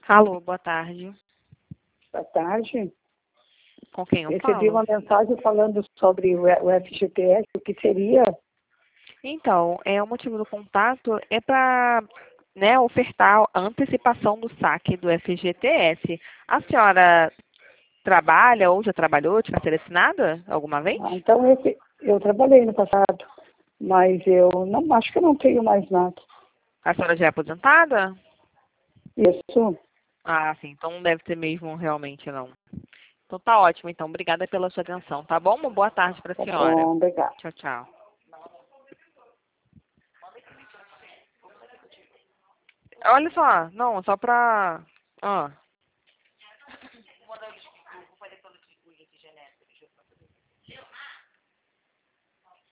Alô, boa tarde. Boa tarde. Com quem eu Recebi falo? uma mensagem falando sobre o FGTS, o que seria? Então, o motivo do contato é para, ofertar a antecipação do saque do FGTS. A senhora trabalha ou já trabalhou de carteira assinada alguma vez? Então, eu trabalhei no passado, mas eu não acho que eu não tenho mais nada. A senhora já é aposentada? Isso. Ah, sim, então não deve ter mesmo realmente não. Então tá ótimo, então. Obrigada pela sua atenção, tá bom? Uma boa tarde para a Tá senhora. bom, obrigada. Tchau, tchau. Olha só, não, só para...